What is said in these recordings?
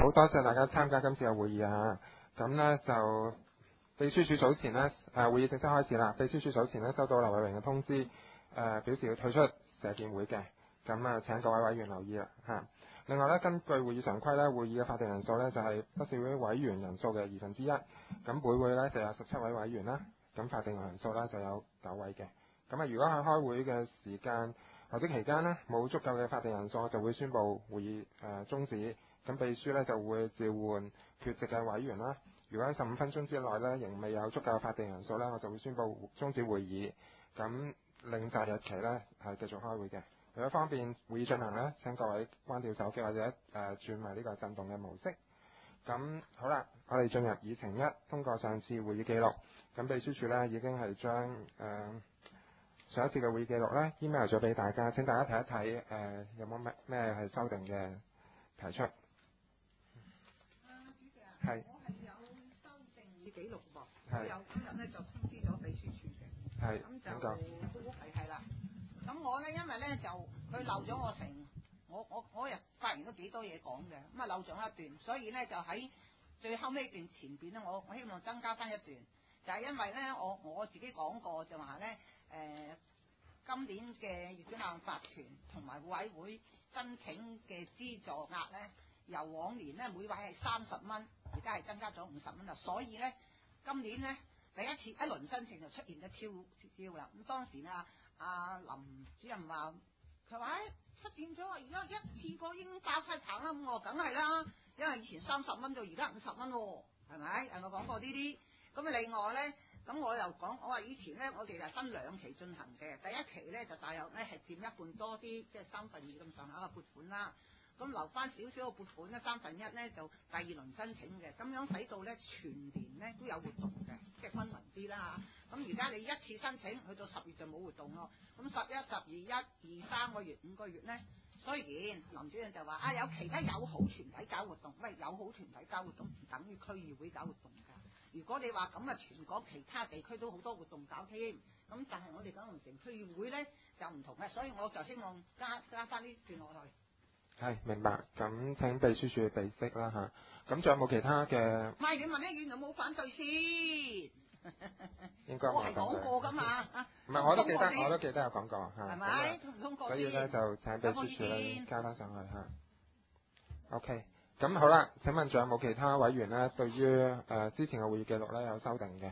好多謝大家參加今次嘅會議啊！咁呢，就秘書處早前呢，會議正式開始啦。秘書處早前呢，收到劉偉榮嘅通知，表示要退出社建會嘅。咁請各位委員留意啦嚇。另外呢，根據會議常規呢，會議嘅法定人數呢，就係不少於委員人數嘅1/2。咁每會呢，就有17位委員啦。咁法定人數呢，就有9位嘅。咁如果喺開會嘅時間或者期間呢，冇足夠嘅法定人數，就會宣布會議終止。咁秘書呢，就會召喚缺席嘅委員啦。如果喺15分鐘之內呢，仍未有足夠嘅法定人數呢，我就會宣布終止會議。咁另擇日期呢，係繼續開會嘅。為咗方便會議進行呢，請各位關掉手機或者轉為呢個震動嘅模式。咁好啦，我哋進入議程1，通過上次會議記錄。咁秘書處呢，已經係將上一次嘅會議記錄呢 email 咗俾大家，請大家睇一睇有冇咩係修訂嘅提出。 主席啊， 係我係有修訂會記錄喎， 係我有今日咧就通知咗秘書處嘅， 係咁就係啦。咁我咧因為咧就佢漏咗我我日發言都幾多嘢講嘅，咁啊漏咗一段，所以咧就喺最後尾段前邊咧，我希望增加翻一段，就係因為咧我自己講過就話咧今年嘅業主立案法團同埋會委會申請嘅資助額咧，由往年咧每位係30蚊，而家係增加咗50蚊啦。所以咧今年咧第一次一輪申請就出現咗超標啦。咁當時啊阿林主任話佢話出現咗，而家一次過已經爆晒棚啦。咁我梗係啦，因為以前30蚊到而家50蚊喎，係咪？我講過呢啲。咁另外咧。咁我又講，我話以前咧，我哋係分2期進行嘅。第一期咧就大約咧係佔一半多啲，即係2/3咁上下嘅撥款啦。咁留翻少少嘅撥款咧，1/3咧就第2輪申請嘅。咁樣使到咧全年咧都有活動嘅，即係均勻啲啦。咁而家你一次申請去到10月就冇活動咯。咁11、12、1、2、3個月、5個月咧，雖然林主任就話有其他友好團體搞活動，喂，友好團體搞活動唔等於區議會搞活動㗎。如果你話咁啊，全港其他地區都好多活動搞添，咁但係我哋九龍城區議會咧就唔同嘅，所以我就希望加翻呢段落去。 係明白，咁請秘書處備悉啦嚇。咁仲有冇其他嘅？ 唔係你問一院有冇反對先？ 應該我係講過㗎嘛。 唔係我都記得有講過嚇。 係咪？通唔通過？ 所以咧就請秘書處咧加翻上去嚇。OK。咁好啦，請問仲有冇其他委員呢？對於之前嘅會議記錄呢，有修訂嘅？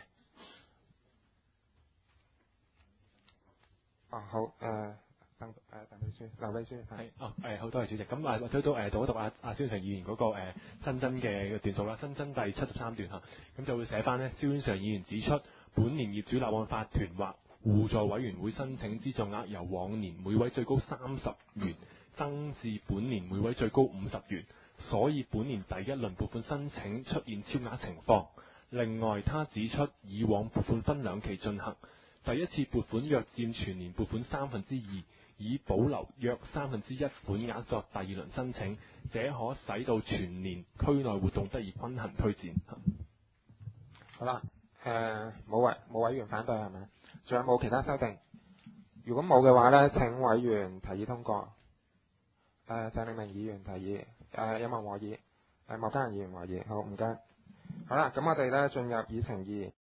好鄧秘書，劉秘書係好多謝主席。咁我都讀一讀阿蕭永成議員嗰個新增嘅段數啦，新增第73段嚇，咁就會寫翻呢，蕭永成議員指出，本年業主立案法團或互助委員會申請資助額由往年每位最高30元增至本年每位最高50元。所以本年第一輪撥款申請出現超額情況。另外，他指出以往撥款分2期進行，第一次撥款約佔全年撥款2/3，以保留約1/3款額作第2輪申請，這可使到全年區內活動得以均衡推展。 好啦，冇委員反對係咪？仲有冇其他修訂？如果冇嘅話呢，請委員提議通過。鄭麗明議員提議。有冇和議？莫家人議員和議，好唔該。好啦，咁我哋咧進入議程2，